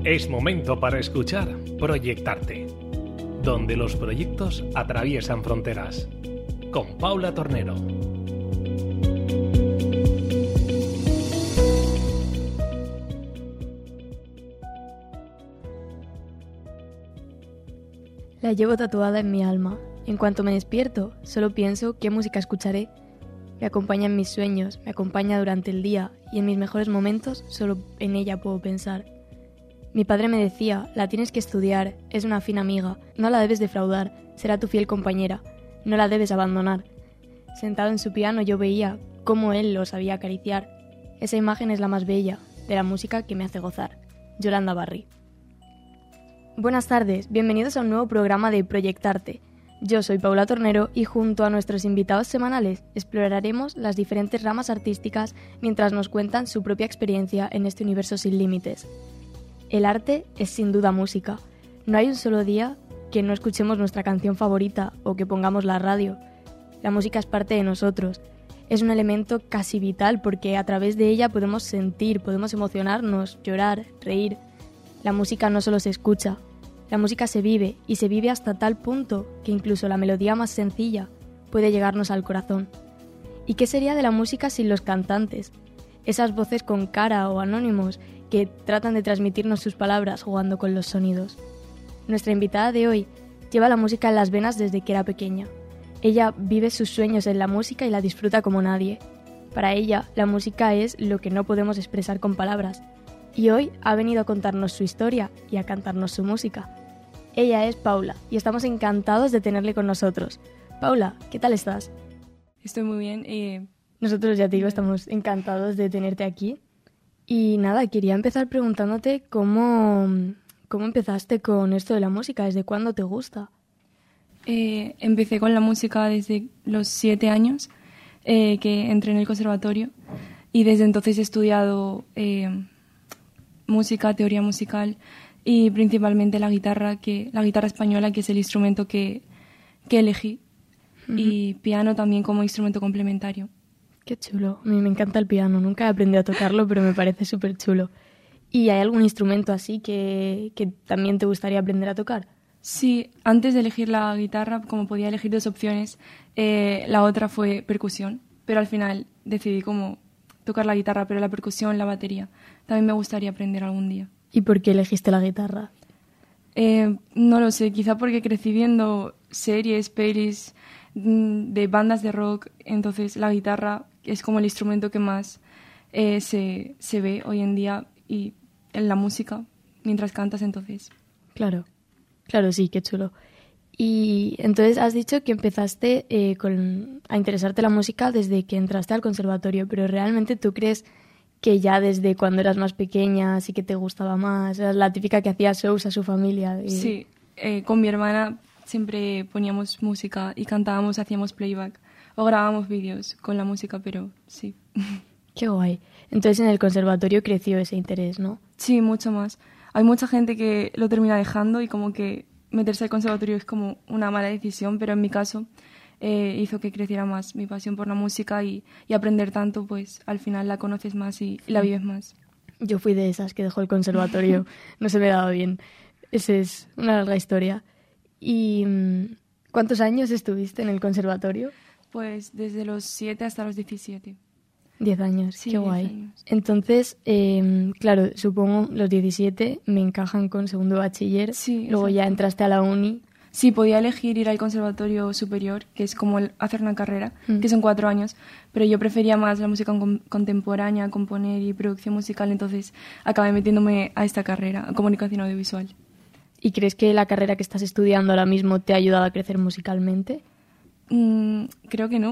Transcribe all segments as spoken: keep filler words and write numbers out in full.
Es momento para escuchar Proyectarte, donde los proyectos atraviesan fronteras, con Paula Tornero. La llevo tatuada en mi alma. En cuanto me despierto, solo pienso qué música escucharé. Me acompaña en mis sueños, me acompaña durante el día y en mis mejores momentos solo en ella puedo pensar. Mi padre me decía, la tienes que estudiar, es una fina amiga, no la debes defraudar, será tu fiel compañera, no la debes abandonar. Sentado en su piano yo veía cómo él lo sabía acariciar. Esa imagen es la más bella de la música que me hace gozar. Yolanda Barri. Buenas tardes, bienvenidos a un nuevo programa de Proyectarte. Yo soy Paula Tornero y junto a nuestros invitados semanales exploraremos las diferentes ramas artísticas mientras nos cuentan su propia experiencia en este universo sin límites. El arte es sin duda música. No hay un solo día que no escuchemos nuestra canción favorita o que pongamos la radio. La música es parte de nosotros. Es un elemento casi vital porque a través de ella podemos sentir, podemos emocionarnos, llorar, reír. La música no solo se escucha, la música se vive y se vive hasta tal punto que incluso la melodía más sencilla puede llegarnos al corazón. ¿Y qué sería de la música sin los cantantes? Esas voces con cara o anónimos que tratan de transmitirnos sus palabras jugando con los sonidos. Nuestra invitada de hoy lleva la música en las venas desde que era pequeña. Ella vive sus sueños en la música y la disfruta como nadie. Para ella, la música es lo que no podemos expresar con palabras. Y hoy ha venido a contarnos su historia y a cantarnos su música. Ella es Paula y estamos encantados de tenerle con nosotros. Paula, ¿qué tal estás? Estoy muy bien. Eh... Nosotros, ya te digo, estamos encantados de tenerte aquí. Y nada, quería empezar preguntándote cómo, cómo empezaste con esto de la música, ¿desde cuándo te gusta? Eh, empecé con la música desde los siete años, eh, que entré en el conservatorio, y desde entonces he estudiado eh, música, teoría musical y principalmente la guitarra, que la guitarra española, que es el instrumento que, que elegí, uh-huh. Y piano también como instrumento complementario. Qué chulo. A mí me encanta el piano. Nunca he aprendido a tocarlo, pero me parece súper chulo. ¿Y hay algún instrumento así que, que también te gustaría aprender a tocar? Sí, antes de elegir la guitarra, como podía elegir dos opciones, eh, la otra fue percusión, pero al final decidí como tocar la guitarra, pero la percusión, la batería. También me gustaría aprender algún día. ¿Y por qué elegiste la guitarra? Eh, no lo sé, quizá porque crecí viendo series, pelis de bandas de rock, entonces la guitarra es como el instrumento que más eh, se, se ve hoy en día y en la música mientras cantas, entonces. Claro, claro, sí, qué chulo. Y entonces has dicho que empezaste eh, con, a interesarte la música desde que entraste al conservatorio, pero ¿realmente tú crees que ya desde cuando eras más pequeña sí que te gustaba más? Eras la típica que hacía shows a su familia. Y... Sí, eh, con mi hermana siempre poníamos música y cantábamos, hacíamos playback o grabábamos vídeos con la música, pero sí. Qué guay. Entonces en el conservatorio creció ese interés, ¿no? Sí, mucho más. Hay mucha gente que lo termina dejando y como que meterse al conservatorio es como una mala decisión, pero en mi caso eh, hizo que creciera más mi pasión por la música y, y aprender tanto, pues al final la conoces más y, y la vives más. Yo fui de esas que dejó el conservatorio, no se me daba bien. Esa es una larga historia. ¿Y cuántos años estuviste en el conservatorio? Pues desde los siete hasta los diecisiete. Diez años, sí, qué guay. Años. Entonces, eh, claro, supongo los diecisiete me encajan con segundo de bachiller, sí, luego exacto. Ya entraste a la uni. Sí, podía elegir ir al conservatorio superior, que es como el, hacer una carrera, mm. que son cuatro años, pero yo prefería más la música con, contemporánea, componer y producción musical, entonces acabé metiéndome a esta carrera, a comunicación audiovisual. ¿Y crees que la carrera que estás estudiando ahora mismo te ha ayudado a crecer musicalmente? Mm, creo que no,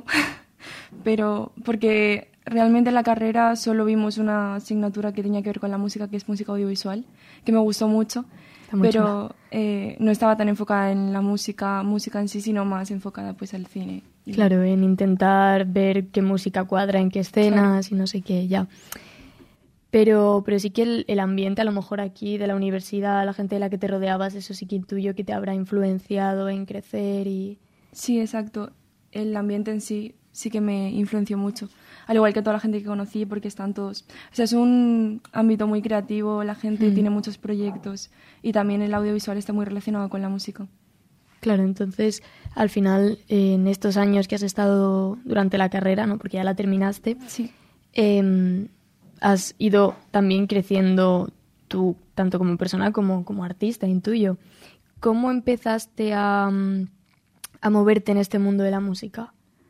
pero porque realmente en la carrera solo vimos una asignatura que tenía que ver con la música, que es música audiovisual, que me gustó mucho, pero eh, no estaba tan enfocada en la música, música en sí, sino más enfocada pues al cine. Y... Claro, en intentar ver qué música cuadra, en qué escenas, claro. Y no sé qué, ya. Pero, pero sí que el, el ambiente, a lo mejor aquí de la universidad, la gente de la que te rodeabas, eso sí que intuyo que te habrá influenciado en crecer y... Sí, exacto. El ambiente en sí sí que me influenció mucho. al igual que toda la gente que conocí, porque están todos... O sea, es un ámbito muy creativo, la gente mm. tiene muchos proyectos y también el audiovisual está muy relacionado con la música. Claro, entonces, al final, eh, en estos años que has estado durante la carrera, ¿no? Porque ya la terminaste, sí. eh, has ido también creciendo tú, tanto como persona como como artista, intuyo. ¿Cómo empezaste a, a moverte en este mundo de la música?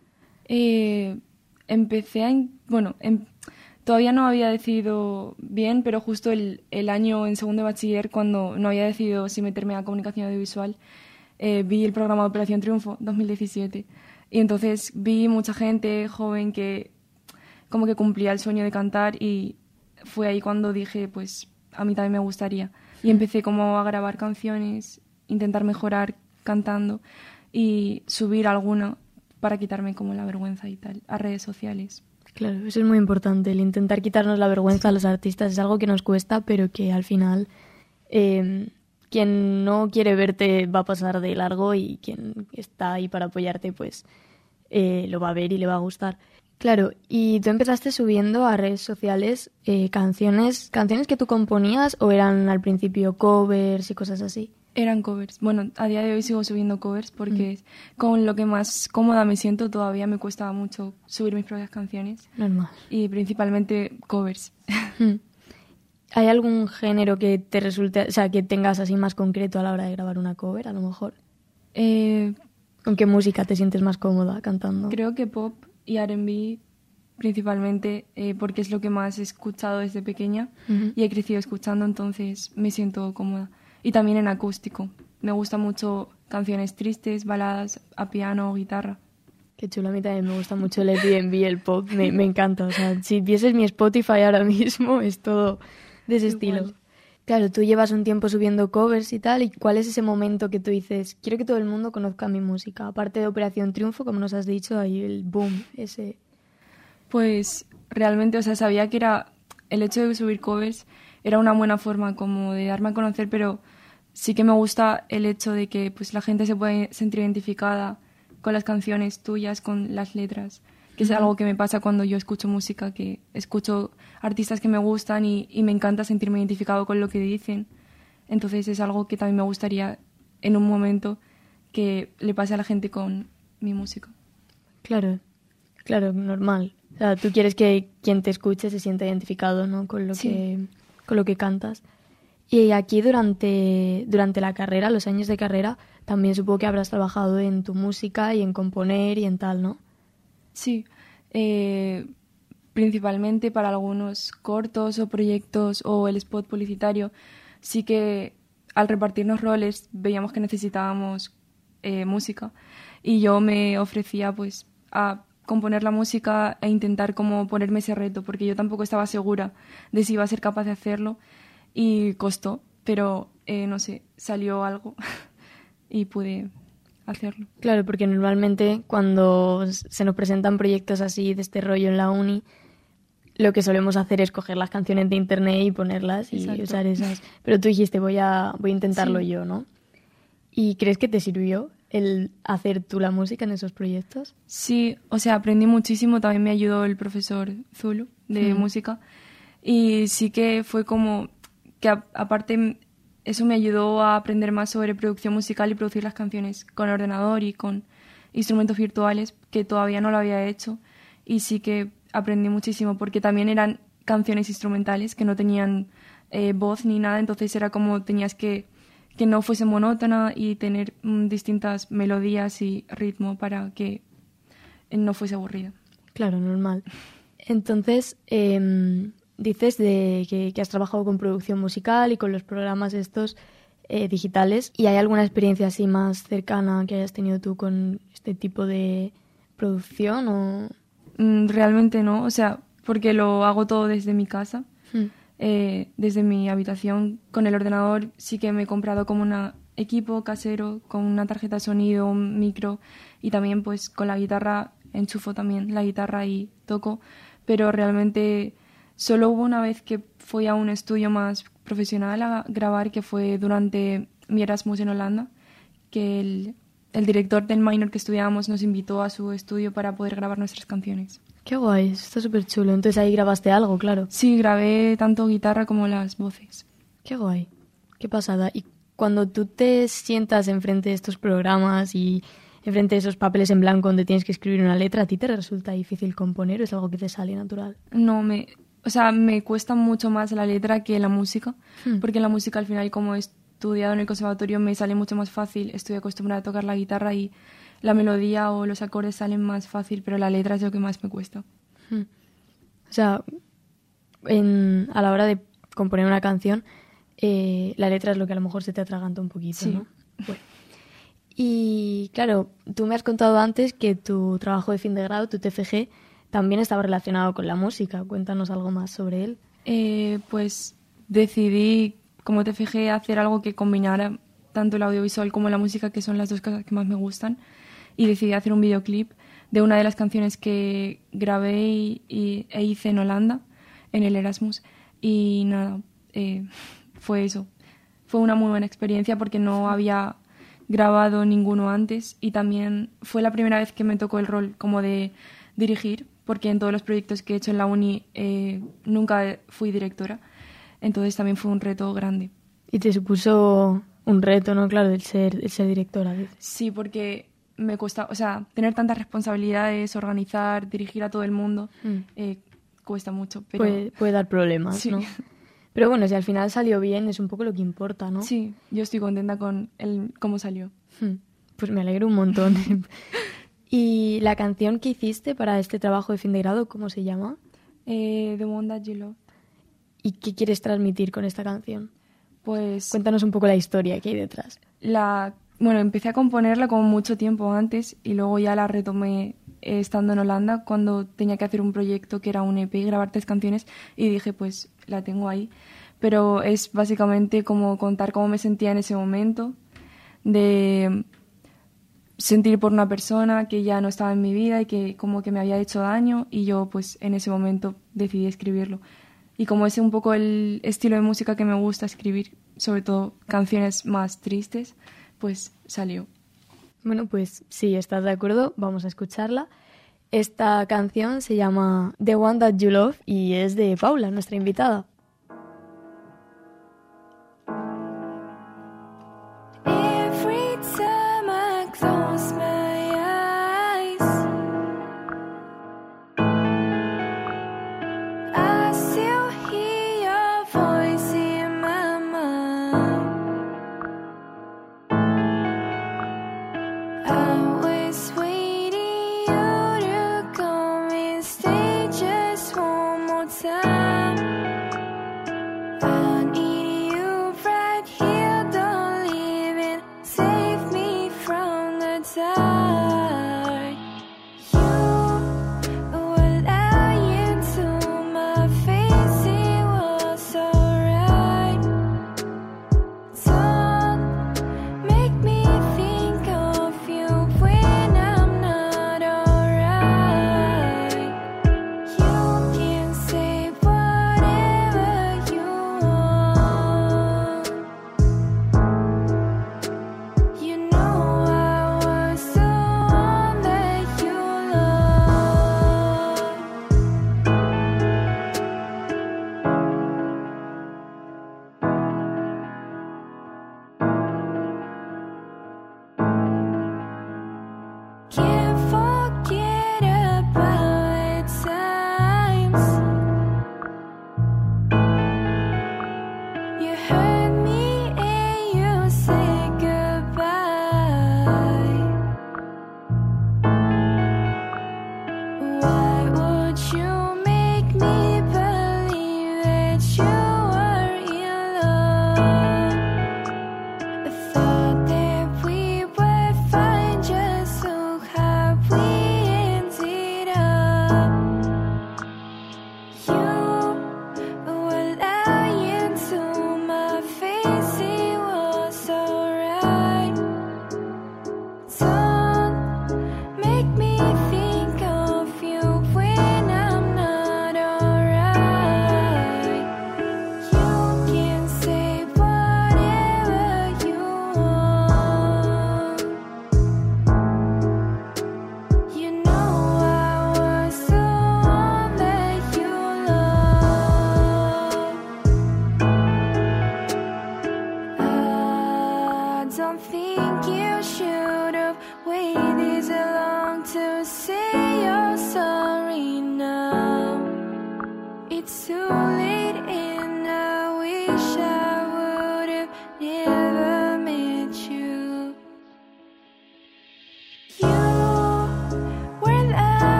Eh, empecé a... Bueno, em, todavía no había decidido bien, pero justo el, el año en segundo de bachiller, cuando no había decidido si meterme a comunicación audiovisual, eh, vi el programa de Operación Triunfo dos mil diecisiete. Y entonces vi mucha gente joven que como que cumplía el sueño de cantar y fue ahí cuando dije, pues a mí también me gustaría. Y empecé como a grabar canciones, intentar mejorar cantando y subir alguna para quitarme como la vergüenza y tal a redes sociales. Claro, eso es muy importante, el intentar quitarnos la vergüenza a los artistas es algo que nos cuesta, pero que al final eh, quien no quiere verte va a pasar de largo y quien está ahí para apoyarte pues eh, lo va a ver y le va a gustar. Claro, y tú empezaste subiendo a redes sociales eh, canciones, canciones que tú componías o eran al principio covers y cosas así. Eran covers. Bueno, a día de hoy sigo subiendo covers porque mm. con lo que más cómoda me siento todavía me cuesta mucho subir mis propias canciones. Normal. Y principalmente covers. Mm. ¿Hay algún género que te resulte, o sea, que tengas así más concreto a la hora de grabar una cover, a lo mejor? Eh, ¿Con qué música te sientes más cómoda cantando? Creo que pop y R and B principalmente, eh, porque es lo que más he escuchado desde pequeña uh-huh. y he crecido escuchando, entonces me siento cómoda. Y también en acústico. Me gustan mucho canciones tristes, baladas a piano o guitarra. Qué chulo, a mí también me gusta mucho el R and B, el pop, me, me encanta. O sea, si vieses mi Spotify ahora mismo, es todo de ese Igual. estilo. Claro, tú llevas un tiempo subiendo covers y tal, ¿y cuál es ese momento que tú dices, quiero que todo el mundo conozca mi música? Aparte de Operación Triunfo, como nos has dicho, hay el boom ese. Pues realmente, o sea, sabía que era el hecho de subir covers era una buena forma como de darme a conocer, pero sí que me gusta el hecho de que pues la gente se puede sentir identificada con las canciones tuyas, con las letras, que es algo que me pasa cuando yo escucho música, que escucho artistas que me gustan y, y me encanta sentirme identificado con lo que dicen. Entonces es algo que también me gustaría en un momento que le pase a la gente con mi música. Claro, claro, normal. O sea, tú quieres que quien te escuche se sienta identificado, ¿no? Con lo sí. que con lo que cantas. Y aquí durante, durante la carrera, los años de carrera, también supongo que habrás trabajado en tu música y en componer y en tal, ¿no? Sí, eh, principalmente para algunos cortos o proyectos o el spot publicitario. Sí que al repartirnos roles veíamos que necesitábamos eh, música y yo me ofrecía pues a componer la música e intentar como ponerme ese reto, porque yo tampoco estaba segura de si iba a ser capaz de hacerlo y costó, pero eh, no sé, salió algo y pude hacerlo. Claro, porque normalmente cuando se nos presentan proyectos así de este rollo en la uni, lo que solemos hacer es coger las canciones de internet y ponerlas y Exacto. usar esas. Pero tú dijiste, voy a, voy a intentarlo sí. yo, ¿no? ¿Y crees que te sirvió el hacer tú la música en esos proyectos? Sí, o sea, aprendí muchísimo. También me ayudó el profesor Zulu de mm. música. Y sí que fue como que a, aparte eso me ayudó a aprender más sobre producción musical y producir las canciones con ordenador y con instrumentos virtuales, que todavía no lo había hecho. Y sí que aprendí muchísimo porque también eran canciones instrumentales que no tenían eh, voz ni nada. Entonces era como tenías que que no fuese monótona y tener mm, distintas melodías y ritmo para que no fuese aburrida. Claro, normal. Entonces, eh, dices de que, que has trabajado con producción musical y con los programas estos eh, digitales. ¿Y hay alguna experiencia así más cercana que hayas tenido tú con este tipo de producción? O... Mm, realmente no, o sea, porque lo hago todo desde mi casa. Hmm. Eh, desde mi habitación con el ordenador. Sí que me he comprado como un equipo casero con una tarjeta de sonido, un micro y también pues con la guitarra enchufo también la guitarra y toco, pero realmente solo hubo una vez que fui a un estudio más profesional a grabar, que fue durante mi Erasmus en Holanda, que el, el director del minor que estudiábamos nos invitó a su estudio para poder grabar nuestras canciones. Qué guay, eso está súper chulo. Entonces ahí grabaste algo, claro. Sí, grabé tanto guitarra como las voces. Qué guay, qué pasada. Y cuando tú te sientas enfrente de estos programas y enfrente de esos papeles en blanco donde tienes que escribir una letra, ¿a ti te resulta difícil componer o es algo que te sale natural? No, me, o sea, me cuesta mucho más la letra que la música, Hmm. porque la música al final, como he estudiado en el conservatorio, me sale mucho más fácil. Estoy acostumbrada a tocar la guitarra y la melodía o los acordes salen más fácil, pero la letra es lo que más me cuesta. Hmm. O sea, en, a la hora de componer una canción, eh, la letra es lo que a lo mejor se te atraganta un poquito, Sí. ¿no? Bueno. Y claro, tú me has contado antes que tu trabajo de fin de grado, tu T F G, también estaba relacionado con la música. Cuéntanos algo más sobre él. Eh, pues decidí, como T F G, hacer algo que combinara tanto el audiovisual como la música, que son las dos cosas que más me gustan, y decidí hacer un videoclip de una de las canciones que grabé y, y, e hice en Holanda, en el Erasmus, y nada, eh, fue eso. Fue una muy buena experiencia porque no había grabado ninguno antes y también fue la primera vez que me tocó el rol como de dirigir, porque en todos los proyectos que he hecho en la uni eh, nunca fui directora, entonces también fue un reto grande. Y te supuso un reto, ¿no? Claro, el ser, el ser directora. ¿Ves? Sí, porque me cuesta, o sea, tener tantas responsabilidades, organizar, dirigir a todo el mundo, Mm. eh, cuesta mucho. Pero Puede, puede dar problemas, Sí. ¿no? Pero bueno, si al final salió bien, es un poco lo que importa, ¿no? sí, yo estoy contenta con el, cómo salió. Hmm. Pues me alegro un montón. ¿Y la canción que hiciste para este trabajo de fin de grado, cómo se llama? Eh, The One That You Love. ¿Y qué quieres transmitir con esta canción? Pues Cuéntanos un poco la historia que hay detrás. la, bueno, empecé a componerla como mucho tiempo antes y luego ya la retomé eh, estando en Holanda cuando tenía que hacer un proyecto que era un E P y grabar tres canciones y dije, pues la tengo ahí. Pero es básicamente como contar cómo me sentía en ese momento, de sentir por una persona que ya no estaba en mi vida y que como que me había hecho daño y yo pues en ese momento decidí escribirlo. Y como es un poco el estilo de música que me gusta escribir, sobre todo canciones más tristes, pues salió. Bueno, pues si estás de acuerdo, vamos a escucharla. Esta canción se llama The One That You Love y es de Paula, nuestra invitada. Every time I close my eyes, I still hear your voice in my mind. I was waiting you to come and stay just one more time. I need you right here, don't leave and save me from the dark. You were lying to my face, it was alright. Don't make me think of you when I'm not alright. You can say what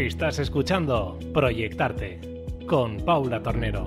Estás escuchando Proyectarte con Paula Tornero.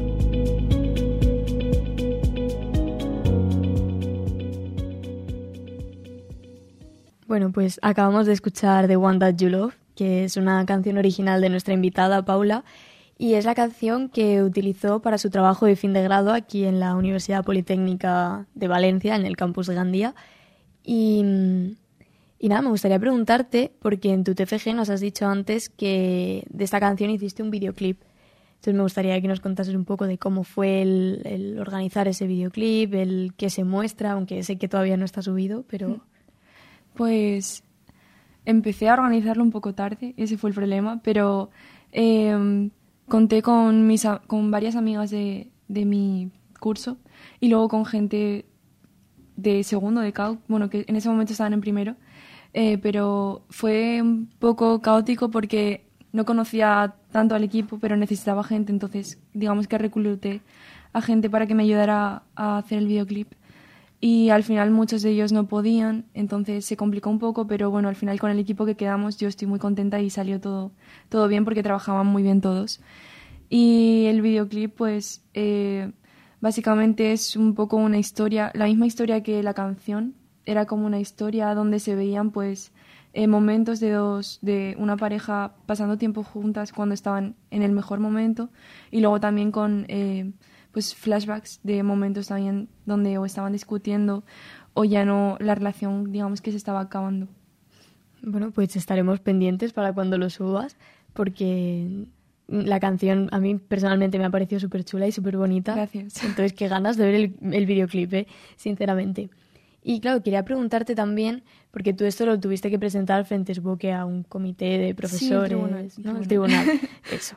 Bueno, pues acabamos de escuchar The One That You Love, que es una canción original de nuestra invitada Paula, y es la canción que utilizó para su trabajo de fin de grado aquí en la Universidad Politécnica de Valencia, en el campus de Gandía. Y, y nada, me gustaría preguntarte, porque en tu T F G nos has dicho antes que de esta canción hiciste un videoclip. Entonces me gustaría que nos contases un poco de cómo fue el, el organizar ese videoclip, el que se muestra, aunque sé que todavía no está subido, pero... Pues empecé a organizarlo un poco tarde, ese fue el problema, pero eh, conté con, mis, con varias amigas de, de mi curso y luego con gente de segundo de C A U, bueno, que en ese momento estaban en primero, eh, pero fue un poco caótico porque no conocía tanto al equipo, pero necesitaba gente, entonces digamos que recluté a gente para que me ayudara a hacer el videoclip. Y al final muchos de ellos no podían, entonces se complicó un poco, pero bueno, al final con el equipo que quedamos yo estoy muy contenta y salió todo, todo bien porque trabajaban muy bien todos. Y el videoclip pues eh, básicamente es un poco una historia, la misma historia que la canción, era como una historia donde se veían pues eh, momentos de, dos, de una pareja pasando tiempo juntas cuando estaban en el mejor momento y luego también con... Eh, pues flashbacks de momentos también donde o estaban discutiendo o ya no la relación, digamos, que se estaba acabando. Bueno, pues estaremos pendientes para cuando lo subas, porque la canción a mí personalmente me ha parecido súper chula y súper bonita. Gracias. Entonces, qué ganas de ver el, el videoclip, ¿eh? Sinceramente. Y claro, quería preguntarte también, porque tú esto lo tuviste que presentar frente, supongo que a un comité de profesores, sí, el tribunal, ¿no? el tribunal. El tribunal, eso.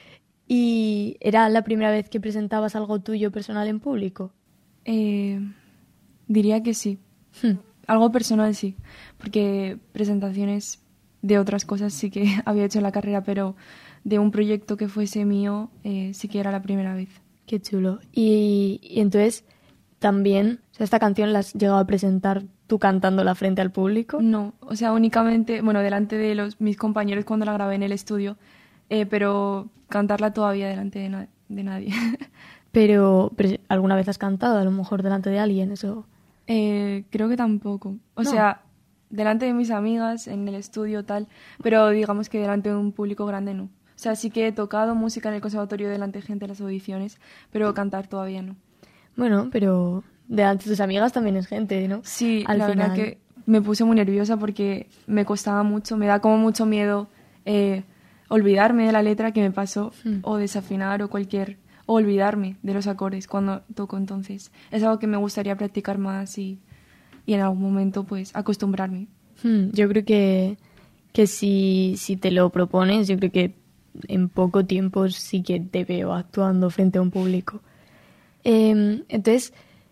¿Y era la primera vez que presentabas algo tuyo personal en público? Eh, diría que sí. Hmm. Algo personal sí, porque presentaciones de otras cosas sí que había hecho en la carrera, pero de un proyecto que fuese mío eh, sí que era la primera vez. Qué chulo. Y, y entonces también, o sea, ¿esta canción la has llegado a presentar tú cantándola frente al público? No, o sea, únicamente, bueno, delante de los, mis compañeros cuando la grabé en el estudio, eh, pero cantarla todavía delante de, na- de nadie. Pero, pero, ¿alguna vez has cantado a lo mejor delante de alguien? Eso. Eh, creo que tampoco. O No. sea, delante de mis amigas, en el estudio, tal, pero digamos que delante de un público grande no. O sea, sí que he tocado música en el conservatorio delante de gente en las audiciones, pero cantar todavía no. Bueno, pero delante de tus amigas también es gente, ¿no? Sí, Al la final. verdad que me puse muy nerviosa porque me costaba mucho, me da como mucho miedo eh, olvidarme de la letra que me pasó, Hmm. o desafinar o cualquier... o olvidarme de los acordes cuando toco, entonces es algo que me gustaría practicar más y, y en algún momento pues acostumbrarme. Hmm, yo creo que, que si, si te lo propones, yo creo que en poco tiempo sí que te veo actuando frente a un público. Eh, entonces,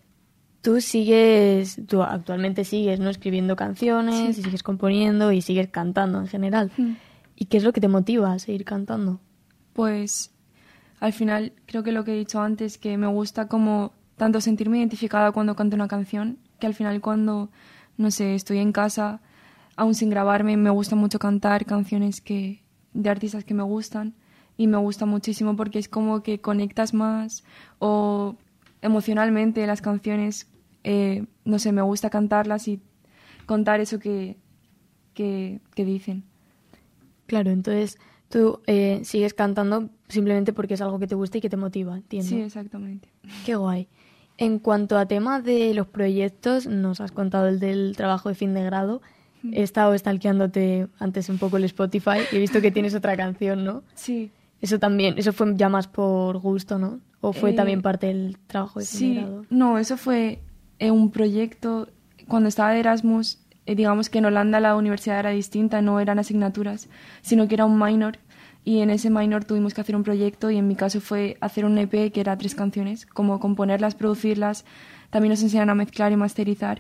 tú sigues, tú actualmente sigues, ¿no? Escribiendo canciones, Sí. y sigues componiendo y sigues cantando en general. Hmm. ¿Y qué es lo que te motiva a seguir cantando? Pues al final creo que lo que he dicho antes, que me gusta como tanto sentirme identificada cuando canto una canción, que al final cuando, no sé, estoy en casa, aún sin grabarme, me gusta mucho cantar canciones que de artistas que me gustan y me gusta muchísimo porque es como que conectas más o emocionalmente las canciones, eh, no sé, me gusta cantarlas y contar eso que, que, que dicen. Claro, entonces tú eh, sigues cantando simplemente porque es algo que te gusta y que te motiva, entiendo. Sí, exactamente. Qué guay. En cuanto a temas de los proyectos, nos has contado el del trabajo de fin de grado. He estado stalkeándote antes un poco el Spotify y he visto que tienes otra canción, ¿no? Sí. Eso también, eso fue ya más por gusto, ¿no? ¿O fue Eh, también parte del trabajo de fin Sí, de grado? no, eso fue eh, un proyecto. Cuando estaba de Erasmus, eh, digamos que en Holanda la universidad era distinta, no eran asignaturas, sino que era un minor. Y en ese minor tuvimos que hacer un proyecto y en mi caso fue hacer un E P que era tres canciones, como componerlas, producirlas. También nos enseñan a mezclar y masterizar.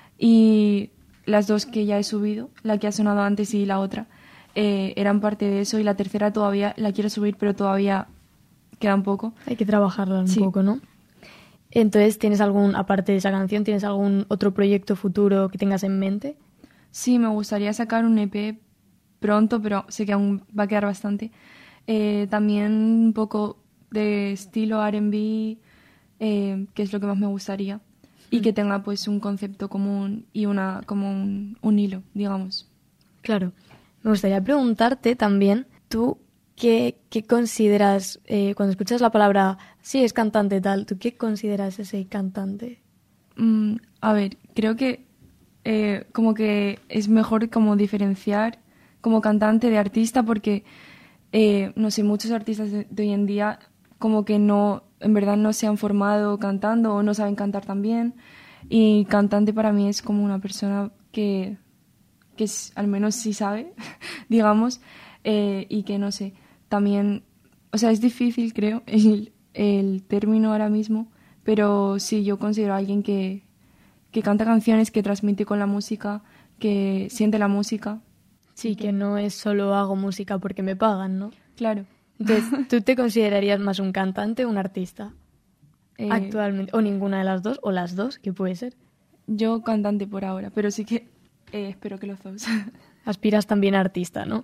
Y las dos que ya he subido, la que ha sonado antes y la otra, eh, eran parte de eso. Y la tercera todavía la quiero subir, pero todavía queda un poco. Hay que trabajarla un Sí. poco, ¿no? Entonces, ¿tienes algún, aparte de esa canción, tienes algún otro proyecto futuro que tengas en mente? Sí, me gustaría sacar un E P pronto, pero sé que aún va a quedar bastante. Eh, también un poco de estilo R and B, eh, que es lo que más me gustaría, y que tenga pues un concepto común y una como un, un hilo, digamos. Claro. Me gustaría preguntarte también, tú, ¿qué, qué consideras, eh, cuando escuchas la palabra, sí, es cantante tal, ¿tú qué consideras ese cantante? Mm, a ver, creo que eh, como que es mejor como diferenciar como cantante de artista porque, eh, no sé, muchos artistas de, de hoy en día como que no, en verdad no se han formado cantando o no saben cantar tan bien. Y cantante para mí es como una persona que, que es, al menos sí sabe, digamos, eh, y que no sé, también, o sea, es difícil creo el, el término ahora mismo, pero sí, yo considero a alguien que, que canta canciones, que transmite con la música, que siente la música. Sí, que no es solo hago música porque me pagan, ¿no? Claro. Entonces, ¿tú te considerarías más un cantante o un artista? Eh, Actualmente. O ninguna de las dos, o las dos, que puede ser. Yo cantante por ahora, pero sí que eh, espero que los dos. Aspiras también a artista, ¿no?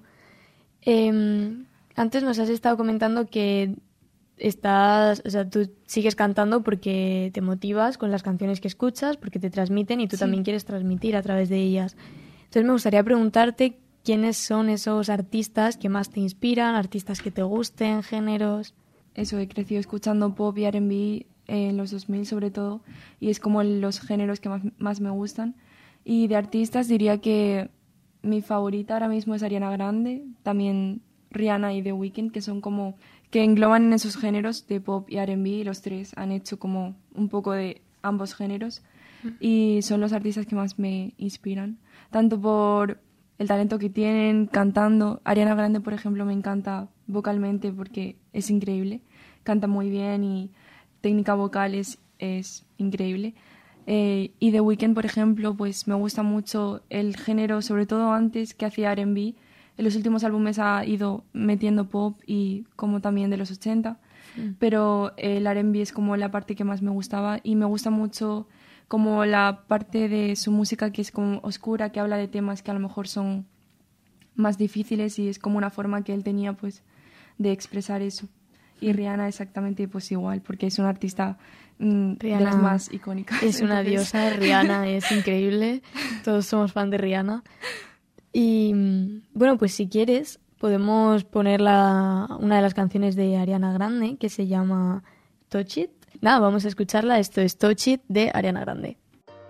Eh, antes nos has estado comentando que estás, o sea, tú sigues cantando porque te motivas con las canciones que escuchas, porque te transmiten y tú Sí. también quieres transmitir a través de ellas. Entonces me gustaría preguntarte quiénes son esos artistas que más te inspiran, artistas que te gusten, géneros. Eso, he crecido escuchando pop y R and B en los dos mil sobre todo, y es como los géneros que más, más me gustan. Y de artistas diría que mi favorita ahora mismo es Ariana Grande, también Rihanna y The Weeknd, que son como, que engloban en esos géneros de pop y R and B, y los tres han hecho como un poco de ambos géneros, y son los artistas que más me inspiran, tanto por el talento que tienen cantando. Ariana Grande, por ejemplo, me encanta vocalmente porque es increíble, canta muy bien y técnica vocal es, es increíble. Eh, y The Weeknd, por ejemplo, pues me gusta mucho el género, sobre todo antes que hacía R and B. En los últimos álbumes ha ido metiendo pop y como también de los ochenta, mm. pero el R and B es como la parte que más me gustaba, y me gusta mucho como la parte de su música que es como oscura, que habla de temas que a lo mejor son más difíciles, y es como una forma que él tenía pues de expresar eso. Y Rihanna exactamente pues igual, porque es una artista mmm, de las más icónicas. Es una Entonces... diosa, Rihanna es increíble, todos somos fan de Rihanna. Y bueno, pues si quieres podemos poner la, una de las canciones de Ariana Grande que se llama Touch It. Nada, vamos a escucharla. Esto es Touch It de Ariana Grande.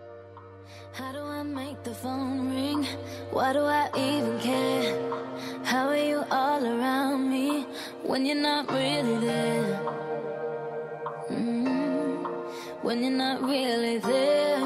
How do I make the phone ring? Why do I even care? How are you all around me when you're not really there? Mm, when you're not really there.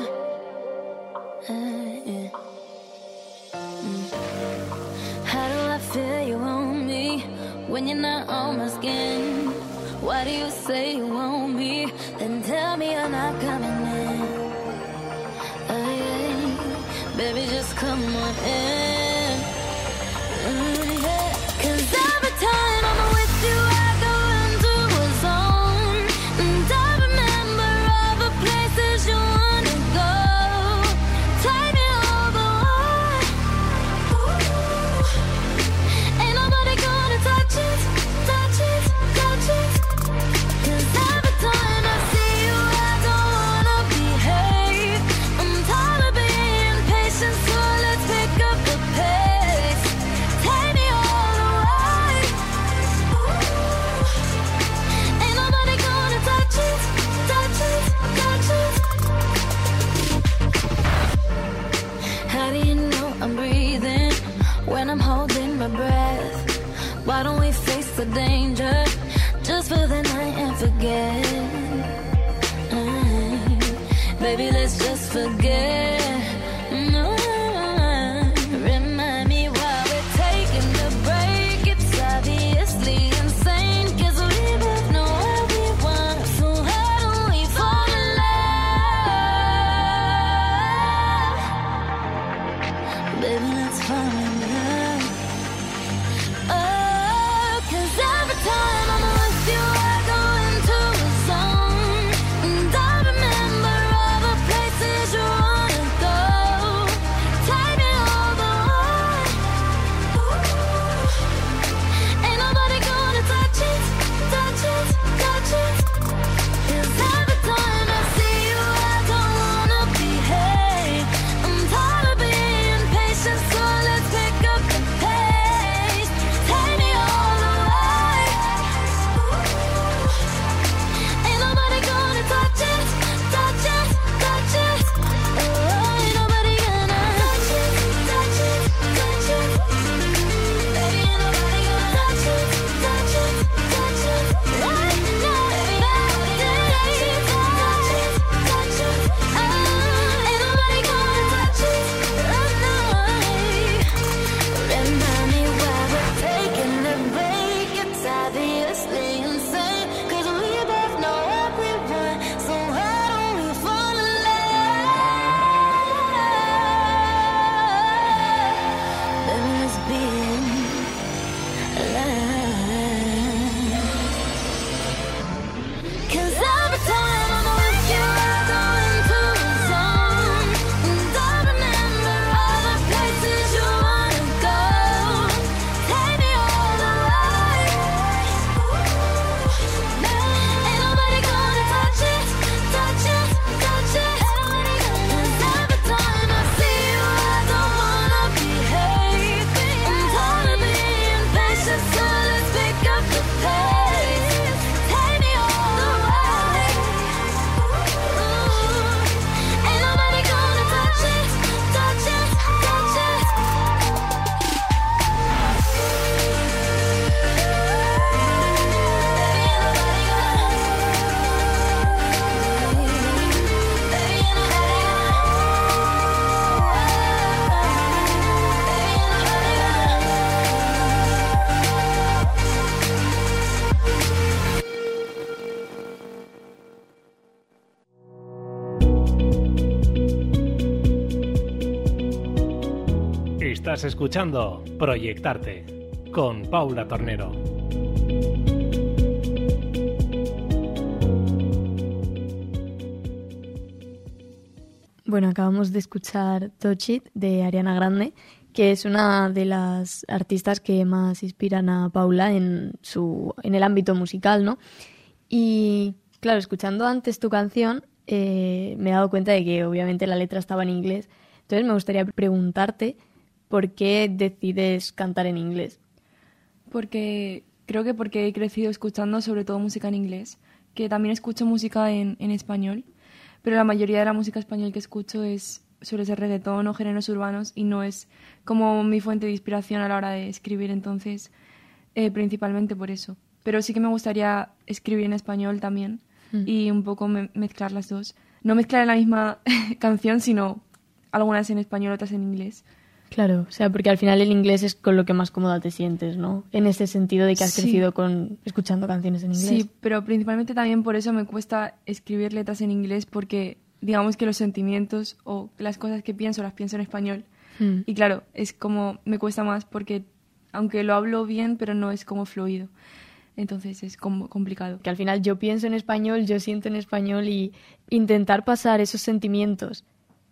Uh, yeah. mm. How do I feel you on me when you're not on my skin? Why do you say you want me, then tell me you're not coming in? Oh, yeah. Baby, just come on in. Mm, yeah. 'Cause every time I'm with you, I go into a zone, and I remember all the places you wanna go. Take me all the way. Ooh. Ain't nobody gonna touch it, touch it, touch it. 'Cause every time I see you, I don't wanna behave. I'm tired of being patient, so let's pick up the pace. Take me all the way. Ooh. Ain't nobody gonna touch it, touch it, touch it. How do you know I'm breathing when I'm holding my breath? Why don't we face the danger just for the night and forget? Mm, baby, let's just forget. No, remind me while we're taking the break. It's obviously insane, 'cause we both know what we want. So how do we fall in love? Baby, let's fall in love. Oh, 'cause every time I'm with you, I go into a zone, and I remember all the places you wanna precious, so let's pick up the pace. Take me all the way. Ooh, ain't nobody gonna touch it, touch it, touch it. Baby, ain't nobody gonna. Baby, ain't nobody Estás escuchando Proyectarte con Paula Tornero. Bueno, acabamos de escuchar Touch It de Ariana Grande, que es una de las artistas que más inspiran a Paula en su en el ámbito musical, ¿no? Y claro, escuchando antes tu canción, eh, me he dado cuenta de que obviamente la letra estaba en inglés. Entonces me gustaría preguntarte por qué decides cantar en inglés. Porque creo que porque he crecido escuchando sobre todo música en inglés, que también escucho música en, en español, pero la mayoría de la música español que escucho es suele ser reggaetón o géneros urbanos y no es como mi fuente de inspiración a la hora de escribir, entonces eh, principalmente por eso. Pero sí que me gustaría escribir en español también mm. y un poco me- mezclar las dos. No mezclar en la misma canción, sino algunas en español, otras en inglés. Claro, o sea, porque al final el inglés es con lo que más cómoda te sientes, ¿no? En ese sentido de que has Sí. crecido con escuchando canciones en inglés. Sí, pero principalmente también por eso me cuesta escribir letras en inglés porque digamos que los sentimientos o las cosas que pienso las pienso en español. Mm. Y claro, es como me cuesta más porque aunque lo hablo bien, pero no es como fluido. Entonces es como complicado. Que al final yo pienso en español, yo siento en español y intentar pasar esos sentimientos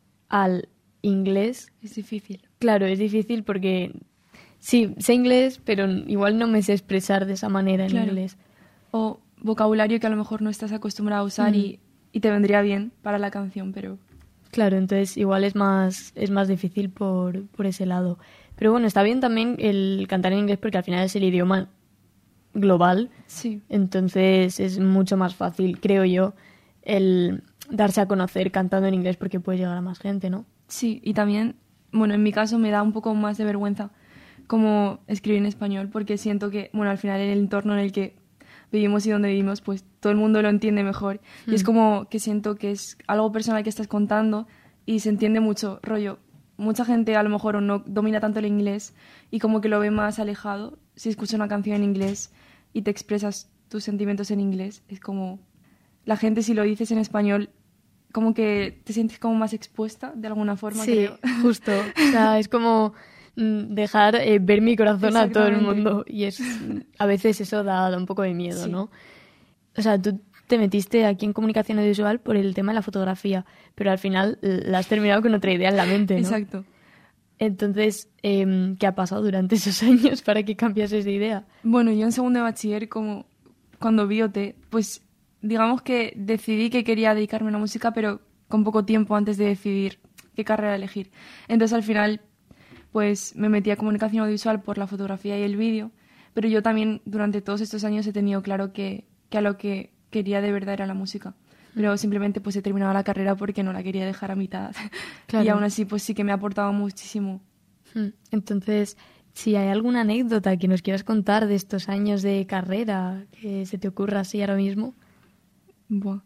al inglés, Es difícil. claro, es difícil porque sí, sé inglés, pero igual no me sé expresar de esa manera en Claro. inglés. O vocabulario que a lo mejor no estás acostumbrado a usar Mm. y, y te vendría bien para la canción, pero Claro, entonces igual es más, es más difícil por, por ese lado. Pero bueno, está bien también el cantar en inglés porque al final es el idioma global, sí. entonces es mucho más fácil, creo yo, el darse a conocer cantando en inglés porque puede llegar a más gente, ¿no? Sí, y también, bueno, en mi caso me da un poco más de vergüenza como escribir en español, porque siento que, bueno, al final en el entorno en el que vivimos y donde vivimos, pues todo el mundo lo entiende mejor. Y es Mm. como que siento que es algo personal que estás contando y se entiende mucho, rollo. Mucha gente a lo mejor o no domina tanto el inglés y como que lo ve más alejado. Si escuchas una canción en inglés y te expresas tus sentimientos en inglés, es como... La gente si lo dices en español, como que te sientes como más expuesta de alguna forma, Sí, creo. justo. O sea, es como mm, dejar eh, ver mi corazón a todo el Exactamente. mundo y es a veces eso da, da un poco de miedo, Sí. ¿no? O sea, tú te metiste aquí en comunicación audiovisual por el tema de la fotografía, pero al final eh, la has terminado con otra idea en la mente, ¿no? Exacto. Entonces, em, ¿qué ha pasado durante esos años para que cambiases de idea? Bueno, yo en segundo de bachiller, como cuando vi O T, pues digamos que decidí que quería dedicarme a la música, pero con poco tiempo antes de decidir qué carrera elegir. Entonces al final, pues me metí a comunicación audiovisual por la fotografía y el vídeo, pero yo también durante todos estos años he tenido claro que, que a lo que quería de verdad era la música. Pero simplemente pues he terminado la carrera porque no la quería dejar a mitad. Claro. Y aún así pues sí que me ha aportado muchísimo. Hmm. Entonces, si hay alguna anécdota que nos quieras contar de estos años de carrera que se te ocurra así ahora mismo. Buah.